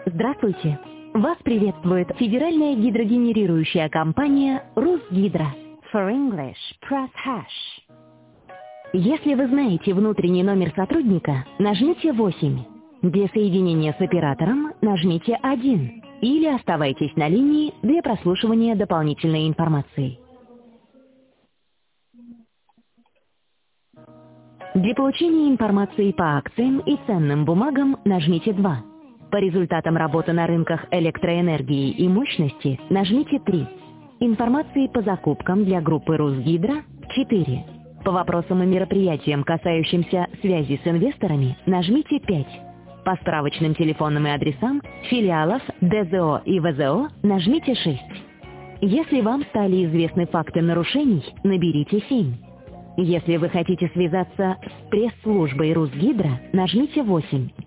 Здравствуйте! Вас приветствует федеральная гидрогенерирующая компания «Русгидро». For English, press hash. Если вы знаете внутренний номер сотрудника, нажмите 8. Для соединения с оператором нажмите 1. Или оставайтесь на линии для прослушивания дополнительной информации. Для получения информации по акциям и ценным бумагам нажмите 2. По результатам работы на рынках электроэнергии и мощности нажмите 3. Информации по закупкам для группы «Русгидро» 4. По вопросам и мероприятиям, касающимся связи с инвесторами, нажмите 5. По справочным телефонным и адресам филиалов ДЗО и ВЗО нажмите 6. Если вам стали известны факты нарушений, наберите 7. Если вы хотите связаться с пресс-службой «Русгидро», нажмите 8.